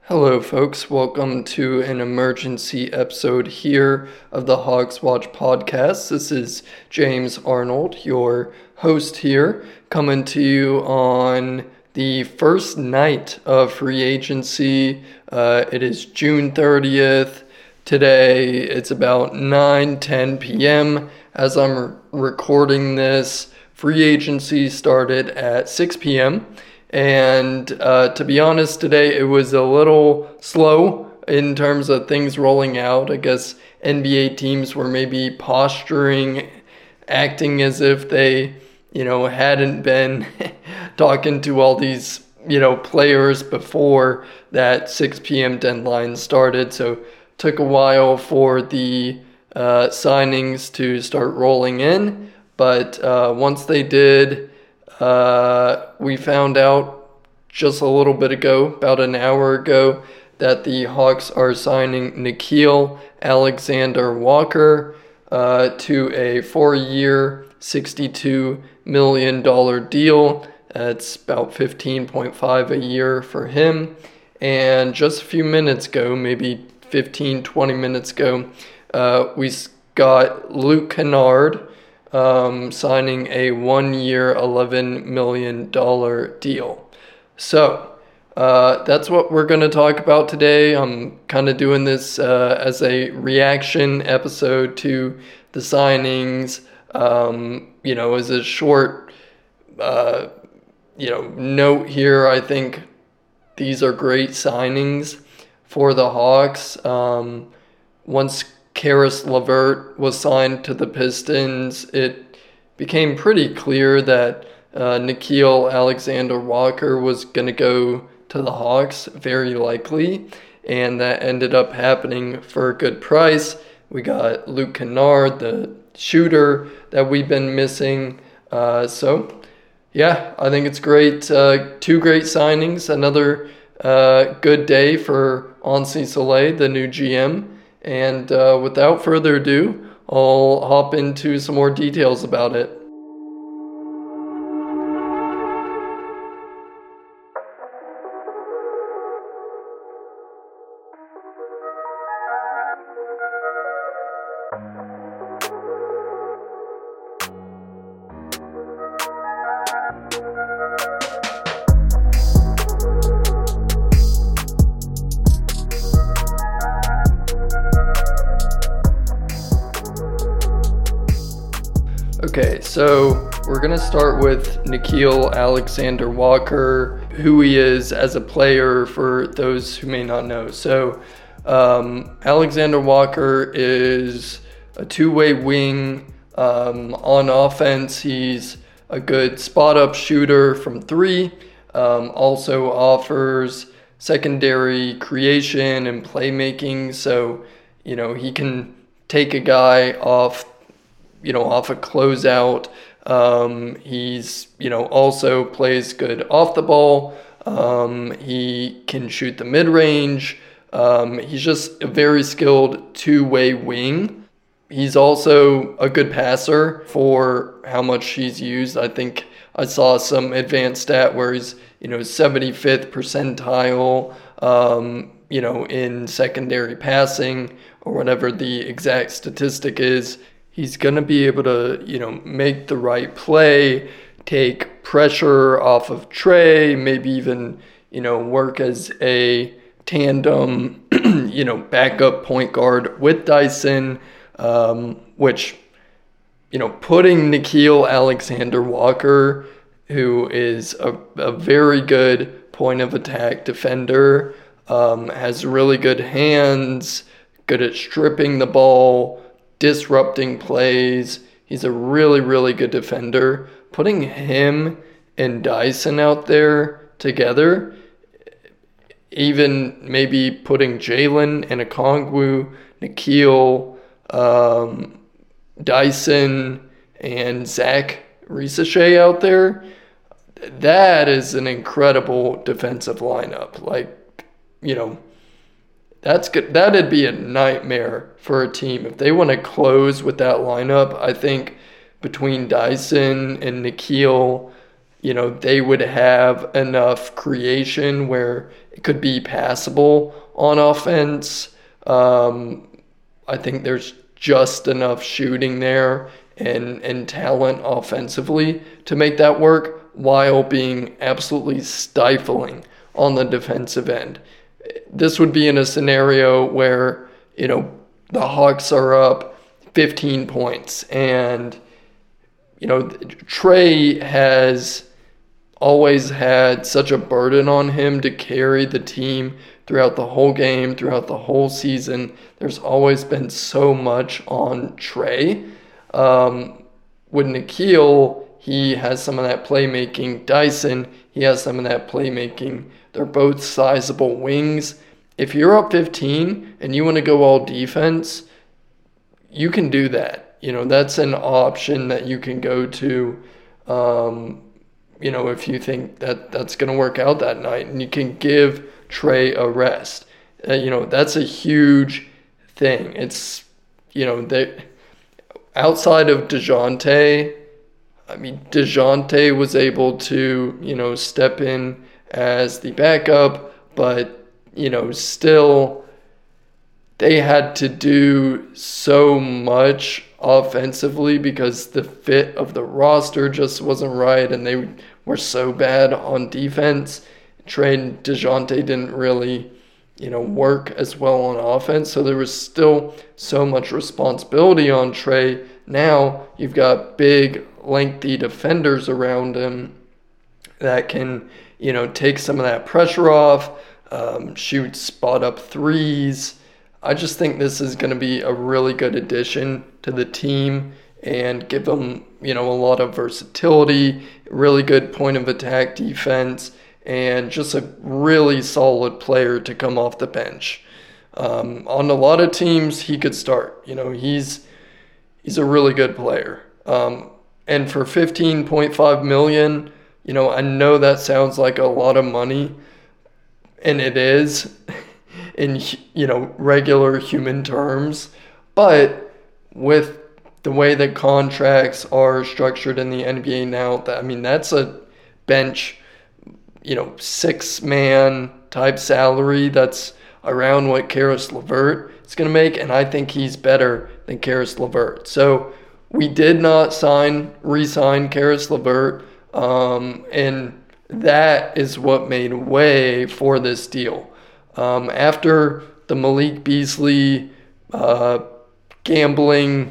Hello, folks. Welcome to an emergency episode here of the Hogs Watch podcast. This is James Arnold, your host here, coming to you on the first night of free agency. It is June 30th. Today, it's about 9:10 p.m. As I'm recording this, free agency started at 6 p.m. And to be honest, today it was a little slow in terms of things rolling out. I guess NBA teams were maybe posturing, acting as if they, hadn't been talking to all these, players before that 6 p.m. deadline started. So took a while for the signings to start rolling in. But once they did, we found out just a little bit ago, about an hour ago, that the Hawks are signing Nickeil Alexander-Walker to a 4-year, $62 million deal. That's about $15.5 a year for him. And just a few minutes ago, maybe 15, 20 minutes ago, we got Luke Kennard signing a 1-year, $11 million deal. So that's what we're going to talk about today. I'm kind of doing this as a reaction episode to the signings. As a short, note here, I think these are great signings for the Hawks. Once Caris LeVert was signed to the Pistons, it became pretty clear that Nickeil Alexander-Walker was going to go to the Hawks, very likely, and that ended up happening for a good price. We got Luke Kennard, the shooter that we've been missing. I think it's great. 2 great signings, another good day for Ansi Soleil, the new GM. And without further ado, I'll hop into some more details about it. Okay, so we're going to start with Nickeil Alexander-Walker, who he is as a player for those who may not know. So Alexander-Walker is a 2-way wing. On offense, he's a good spot-up shooter from 3. Also offers secondary creation and playmaking. So, he can take a guy off a closeout. He's, also plays good off the ball. He can shoot the mid-range. He's just a very skilled 2-way wing. He's also a good passer for how much he's used. I think I saw some advanced stat where he's, 75th percentile, in secondary passing or whatever the exact statistic is. He's going to be able to, make the right play, take pressure off of Trey, maybe even, work as a tandem, backup point guard with Dyson, which, putting Nickeil Alexander-Walker, who is a very good point of attack defender, has really good hands, good at stripping the ball, disrupting plays. He's a really, really good defender. Putting him and Dyson out there together, even maybe putting Jalen and Okongwu, Nickeil, Dyson, and Zach Risache out there, that is an incredible defensive lineup. That's good. That'd be a nightmare for a team. If they want to close with that lineup, I think between Dyson and Nickeil, they would have enough creation where it could be passable on offense. I think there's just enough shooting there and talent offensively to make that work while being absolutely stifling on the defensive end. This would be in a scenario where, the Hawks are up 15 points and, Trae has always had such a burden on him to carry the team throughout the whole game, throughout the whole season. There's always been so much on Trae. With Nickeil, he has some of that playmaking. Dyson, he has some of that playmaking. They're both sizable wings. If you're up 15 and you want to go all defense, you can do that. That's an option that you can go to, if you think that that's going to work out that night, and you can give Trae a rest. That's a huge thing. It's, they, outside of DeJounte, DeJounte was able to, step in as the backup, but, still they had to do so much offensively because the fit of the roster just wasn't right, and they were so bad on defense. Trae and DeJounte didn't really, work as well on offense, so there was still so much responsibility on Trae. Now you've got big, lengthy defenders around him that can, take some of that pressure off, shoot spot-up threes. I just think this is going to be a really good addition to the team and give them, a lot of versatility, really good point of attack defense, and just a really solid player to come off the bench. On a lot of teams, he could start. He's a really good player. And for $15.5 million, I know that sounds like a lot of money, and it is in, regular human terms. But with the way that contracts are structured in the NBA now, that's a bench, 6-man type salary that's around what Caris LeVert is going to make, and I think he's better than Caris LeVert. So we did not re-sign Caris LeVert, and that is what made way for this deal. After the Malik Beasley gambling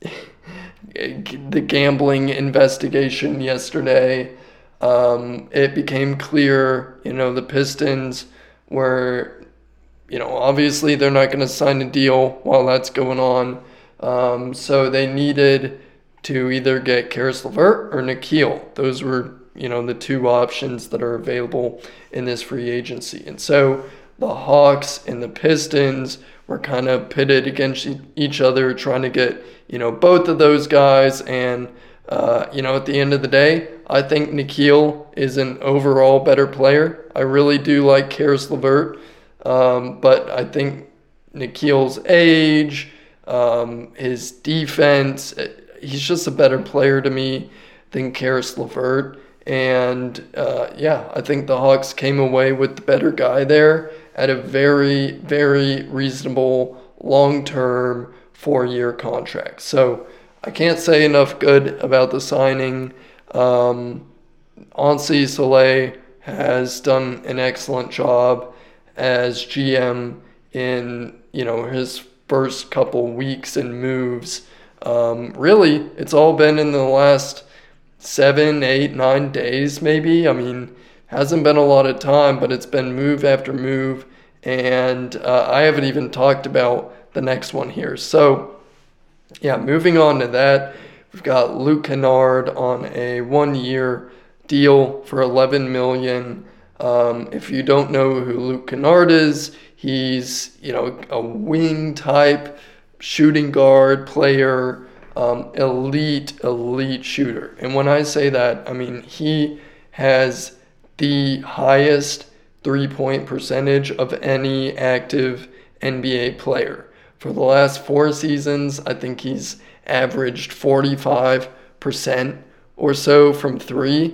investigation yesterday, it became clear, the Pistons were, obviously they're not going to sign a deal while that's going on. So they needed to either get Caris LeVert or Nickeil. Those were, the two options that are available in this free agency. And so the Hawks and the Pistons were kind of pitted against each other, trying to get, both of those guys. And, at the end of the day, I think Nickeil is an overall better player. I really do like Caris LeVert, but I think Nickeil's age, his defense, he's just a better player to me than Caris LeVert. And, I think the Hawks came away with the better guy there at a very, very reasonable long-term 4-year contract. So I can't say enough good about the signing. Ansi Soleil has done an excellent job as GM in, his first couple weeks and moves. Really, it's all been in the last 7, 8, 9 days maybe. Hasn't been a lot of time, but it's been move after move. And I haven't even talked about the next one here. So, moving on to that, we've got Luke Kennard on a 1-year deal for $11 million. If you don't know who Luke Kennard is, he's, a wing type shooting guard player, elite shooter. And when I say that, he has the highest 3-point percentage of any active NBA player. For the last 4 seasons, I think he's averaged 45% or so from 3.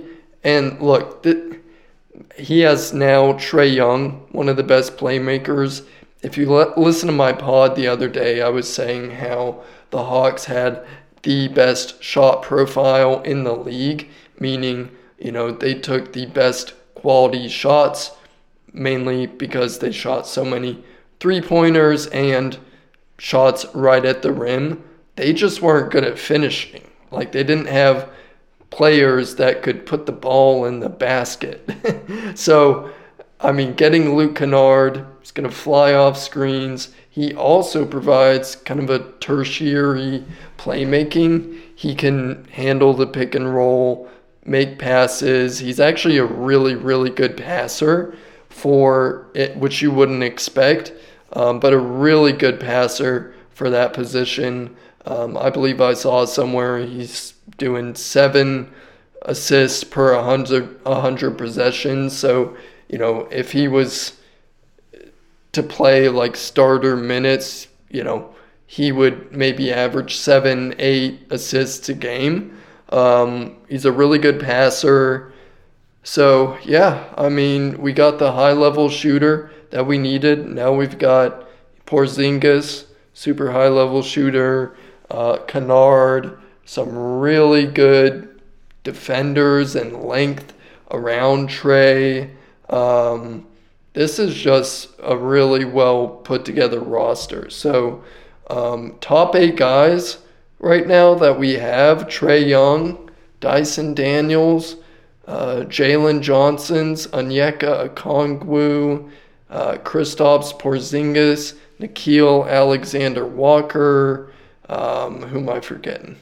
And look, he has now Trae Young, one of the best playmakers. If you listen to my pod the other day, I was saying how the Hawks had the best shot profile in the league, meaning, they took the best quality shots, mainly because they shot so many three-pointers and shots right at the rim. They just weren't good at finishing. Like, they didn't have players that could put the ball in the basket. So, getting Luke Kennard is going to fly off screens. He also provides kind of a tertiary playmaking. He can handle the pick and roll, make passes. He's actually a really, really good passer for it, which you wouldn't expect, but a really good passer for that position. I believe I saw somewhere he's doing 7 assists per 100 possessions. So, if he was to play like starter minutes, he would maybe average 7-8 assists a game. He's a really good passer. So, yeah, we got the high-level shooter that we needed. Now we've got Porzingis, super high-level shooter, Kennard, some really good defenders and length around Trae. This is just a really well put together roster. So, top 8 guys right now that we have: Trae Young, Dyson Daniels, Jalen Johnsons, Onyeka Okongwu, Kristaps Porzingis, Nickeil Alexander-Walker, who am I forgetting?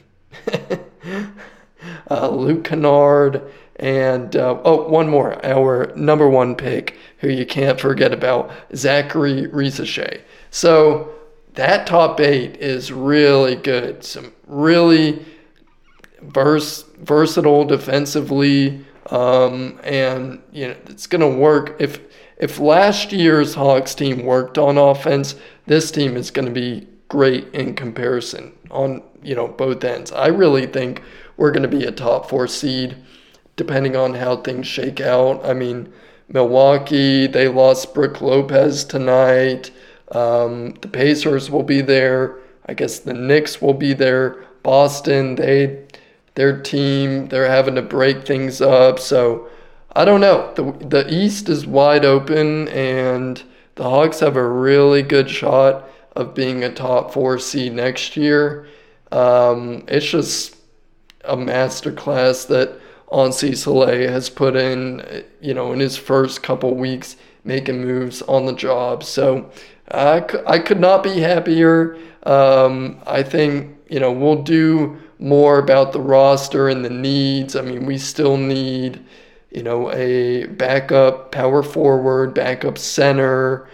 Luke Kennard, and one more, our number 1 pick, who you can't forget about, Zachary Risachet. So that top 8 is really good. Some really versatile defensively, and it's gonna work. If last year's Hawks team worked on offense, this team is gonna be great in comparison on both ends. I really think we're going to be a top 4 seed depending on how things shake out. Milwaukee, they lost Brook Lopez tonight. The Pacers will be there. I guess the Knicks will be there. Boston, their team, they're having to break things up. So I don't know. The East is wide open, and the Hawks have a really good shot of being a top 4 seed next year. It's just a masterclass that Ansi Soleil has put in his first couple weeks, making moves on the job. So I could not be happier. I think, we'll do more about the roster and the needs. We still need, a backup power forward, backup center,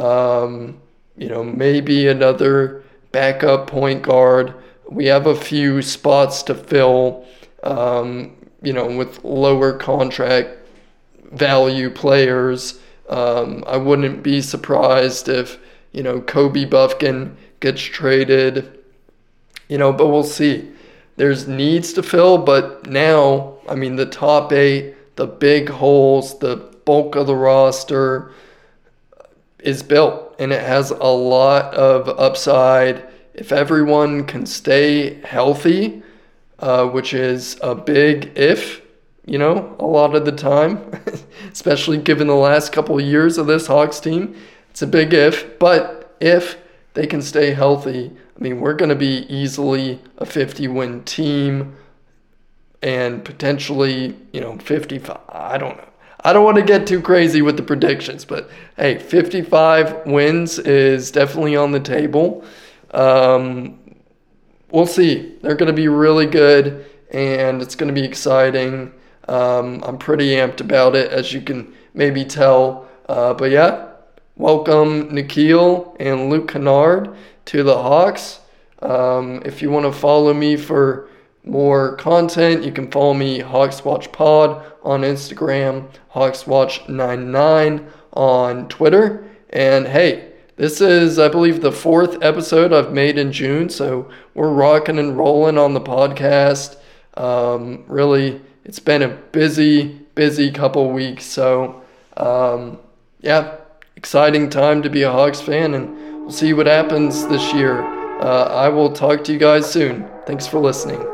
maybe another backup point guard. We have a few spots to fill, with lower contract value players. I wouldn't be surprised if, Kobe Buffkin gets traded, but we'll see. There's needs to fill, but now, the top 8, the big holes, the bulk of the roster is built, and it has a lot of upside. If everyone can stay healthy, which is a big if, a lot of the time, especially given the last couple of years of this Hawks team, it's a big if. But if they can stay healthy, we're going to be easily a 50-win team, and potentially, 55. I don't know. I don't want to get too crazy with the predictions, but hey, 55 wins is definitely on the table. We'll see. They're going to be really good, and it's going to be exciting. I'm pretty amped about it, as you can maybe tell. But yeah, welcome Nickeil and Luke Kennard to the Hawks. If you want to follow me for more content, you can follow me Hawks Watch Pod on Instagram, HawksWatch99 on Twitter. And hey, this is, I believe, the 4th episode I've made in June, so we're rocking and rolling on the podcast. Really, it's been a busy busy couple weeks. So, yeah, exciting time to be a Hawks fan, and we'll see what happens this year. I will talk to you guys soon. Thanks for listening.